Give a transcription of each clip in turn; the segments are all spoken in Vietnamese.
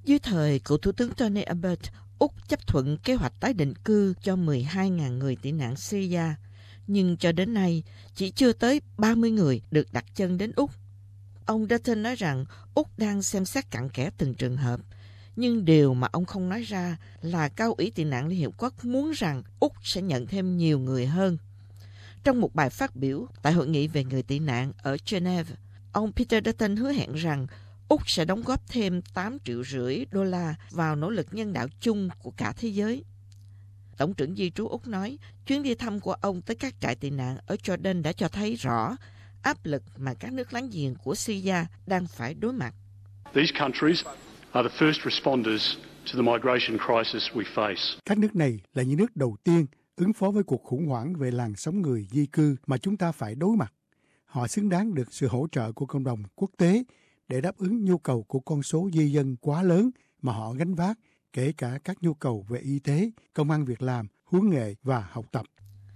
Dưới thời cựu Thủ tướng Tony Abbott, Úc chấp thuận kế hoạch tái định cư cho 12.000 người tị nạn Syria, nhưng cho đến nay chỉ chưa tới 30 người được đặt chân đến Úc. Ông Dutton nói rằng Úc đang xem xét cặn kẽ từng trường hợp, nhưng điều mà ông không nói ra là Cao ủy tị nạn Liên Hiệp Quốc muốn rằng Úc sẽ nhận thêm nhiều người hơn. Trong một bài phát biểu tại hội nghị về người tị nạn ở Geneva, ông Peter Dutton hứa hẹn rằng Úc sẽ đóng góp thêm 8,5 triệu đô la vào nỗ lực nhân đạo chung của cả thế giới. Tổng trưởng di trú Úc nói, chuyến đi thăm của ông tới các trại tị nạn ở Jordan đã cho thấy rõ áp lực mà các nước láng giềng của Syria đang phải đối mặt. These countries are the first responders to the migration crisis we face. Các nước này là những nước đầu tiên ứng phó với cuộc khủng hoảng về làn sóng người di cư mà chúng ta phải đối mặt. Họ xứng đáng được sự hỗ trợ của cộng đồng quốc tế để đáp ứng nhu cầu của con số di dân quá lớn mà họ gánh vác, kể cả các nhu cầu về y tế, công ăn việc làm, huấn nghệ và học tập.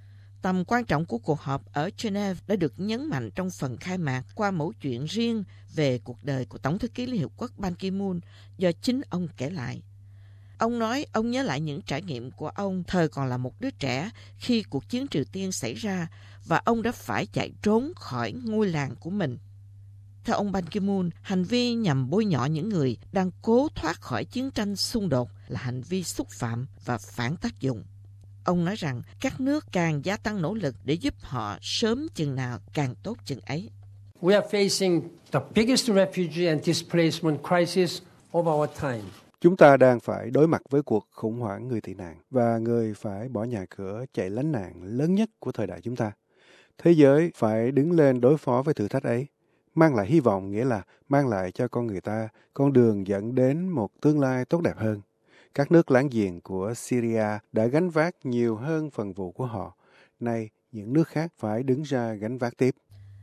Tầm quan trọng của cuộc họp ở Geneva đã được nhấn mạnh trong phần khai mạc qua mẫu chuyện riêng về cuộc đời của Tổng thư ký Liên Hiệp Quốc Ban Ki-moon do chính ông kể lại. Ông nói ông nhớ lại những trải nghiệm của ông thời còn là một đứa trẻ khi cuộc chiến Triều Tiên xảy ra và ông đã phải chạy trốn khỏi ngôi làng của mình. Theo ông Ban Ki-moon, hành vi nhằm bôi nhọ những người đang cố thoát khỏi chiến tranh xung đột là hành vi xúc phạm và phản tác dụng. Ông nói rằng các nước càng gia tăng nỗ lực để giúp họ sớm chừng nào càng tốt chừng ấy. We are facing the biggest refugee and displacement crisis of our time. Chúng ta đang phải đối mặt với cuộc khủng hoảng người tị nạn và người phải bỏ nhà cửa chạy lánh nạn lớn nhất của thời đại chúng ta. Thế giới phải đứng lên đối phó với thử thách ấy. Mang lại hy vọng nghĩa là mang lại cho con người ta con đường dẫn đến một tương lai tốt đẹp hơn. Các nước láng giềng của Syria đã gánh vác nhiều hơn phần vụ của họ. Nay, những nước khác phải đứng ra gánh vác tiếp.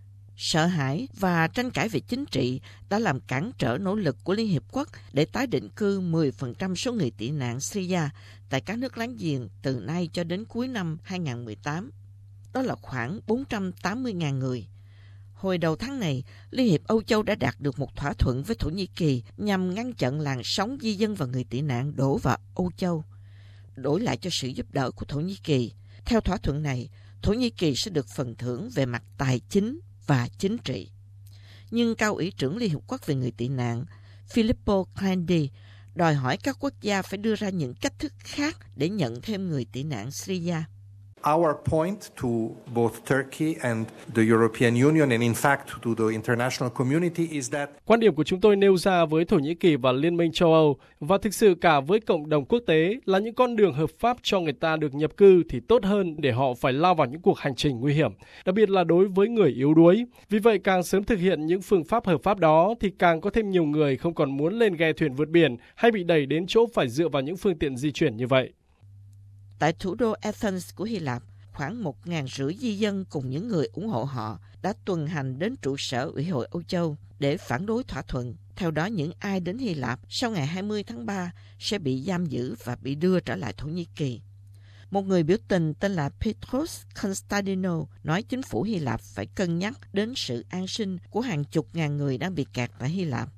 Sợ hãi và tranh cãi về chính trị đã làm cản trở nỗ lực của Liên Hiệp Quốc để tái định cư 10% số người tị nạn Syria tại các nước láng giềng từ nay cho đến cuối năm 2018. Đó là khoảng 480.000 người. Hồi đầu tháng này, Liên hiệp Âu Châu đã đạt được một thỏa thuận với Thổ Nhĩ Kỳ nhằm ngăn chặn làn sóng di dân và người tị nạn đổ vào Âu Châu, đổi lại cho sự giúp đỡ của Thổ Nhĩ Kỳ. Theo thỏa thuận này, Thổ Nhĩ Kỳ sẽ được phần thưởng về mặt tài chính và chính trị. Nhưng Cao ủy trưởng Liên Hiệp Quốc về người tị nạn Filippo Grandi đòi hỏi các quốc gia phải đưa ra những cách thức khác để nhận thêm người tị nạn Syria. Our point to both Turkey and the European Union and in fact to the international community is that quan điểm của chúng tôi nêu ra với Thổ Nhĩ Kỳ và Liên minh châu Âu và thực sự cả với cộng đồng quốc tế là những con đường hợp pháp cho người ta được nhập cư thì tốt hơn để họ phải lao vào những cuộc hành trình nguy hiểm, đặc biệt là đối với người yếu đuối. Vì vậy càng sớm thực hiện những phương pháp hợp pháp đó thì càng có thêm nhiều người không còn muốn lên ghe thuyền vượt biển hay bị đẩy đến chỗ phải dựa vào những phương tiện di chuyển như vậy. Tại thủ đô Athens của Hy Lạp, khoảng 1.500 di dân cùng những người ủng hộ họ đã tuần hành đến trụ sở Ủy hội Âu Châu để phản đối thỏa thuận. Theo đó, những ai đến Hy Lạp sau ngày 20 tháng 3 sẽ bị giam giữ và bị đưa trở lại Thổ Nhĩ Kỳ. Một người biểu tình tên là Petros Konstantino nói chính phủ Hy Lạp phải cân nhắc đến sự an sinh của hàng chục ngàn người đang bị kẹt tại Hy Lạp.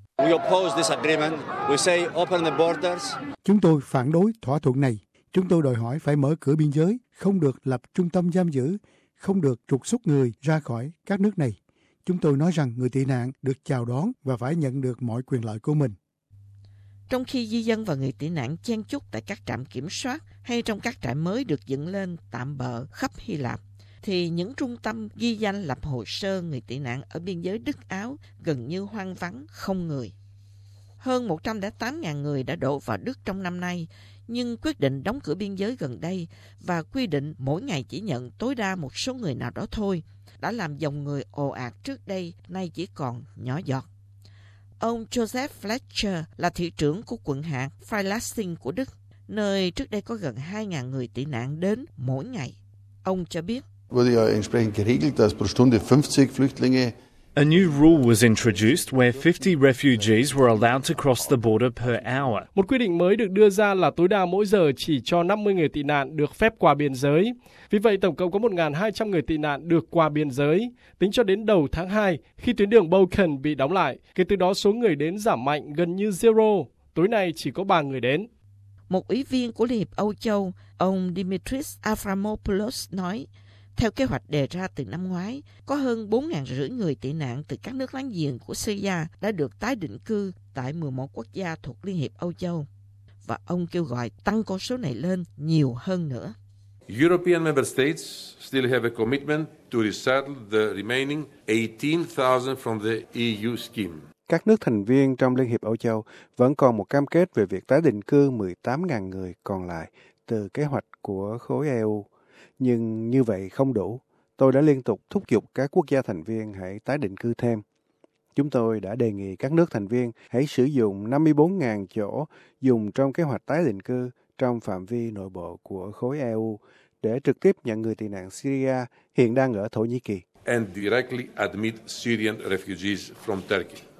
Chúng tôi phản đối thỏa thuận này. Chúng tôi đòi hỏi phải mở cửa biên giới, không được lập trung tâm giam giữ, không được trục xuất người ra khỏi các nước này. Chúng tôi nói rằng người tị nạn được chào đón và phải nhận được mọi quyền lợi của mình. Trong khi di dân và người tị nạn chen chúc tại các trạm kiểm soát hay trong các trại mới được dựng lên tạm bợ khắp Hy Lạp, thì những trung tâm ghi danh lập hồ sơ người tị nạn ở biên giới Đức Áo gần như hoang vắng, không người. Hơn 108.000 người đã đổ vào Đức trong năm nay, nhưng quyết định đóng cửa biên giới gần đây và quy định mỗi ngày chỉ nhận tối đa một số người nào đó thôi đã làm dòng người ồ ạt trước đây nay chỉ còn nhỏ giọt. Ông Joseph Fletcher là thị trưởng của quận hạt Freilassing của Đức, nơi trước đây có gần 2.000 người tị nạn đến mỗi ngày. Ông cho biết, a new rule was introduced where 50 refugees were allowed to cross the border per hour. Một quy định mới được đưa ra là tối đa mỗi giờ chỉ cho 50 người tị nạn được phép qua biên giới. Vì vậy, tổng cộng có 1.200 người tị nạn được qua biên giới, tính cho đến đầu tháng 2 khi tuyến đường Balkan bị đóng lại. Kể từ đó, số người đến giảm mạnh gần như zero. Tối nay chỉ có 3 người đến. Một ủy viên của Liên hiệp Âu Châu, ông Dimitris Avramopoulos nói, theo kế hoạch đề ra từ năm ngoái, có hơn 4.500 người tị nạn từ các nước láng giềng của Syria đã được tái định cư tại 11 quốc gia thuộc Liên hiệp Âu Châu. Và ông kêu gọi tăng con số này lên nhiều hơn nữa. European member states still have a commitment to resettle the remaining 18,000 from the EU scheme. Các nước thành viên trong Liên hiệp Âu Châu vẫn còn một cam kết về việc tái định cư 18.000 người còn lại từ kế hoạch của khối EU. Nhưng như vậy không đủ. Tôi đã liên tục thúc giục các quốc gia thành viên hãy tái định cư thêm. Chúng tôi đã đề nghị các nước thành viên hãy sử dụng 54.000 chỗ dùng trong kế hoạch tái định cư trong phạm vi nội bộ của khối EU để trực tiếp nhận người tị nạn Syria hiện đang ở Thổ Nhĩ Kỳ. And directly admit Syrian refugees from Turkey.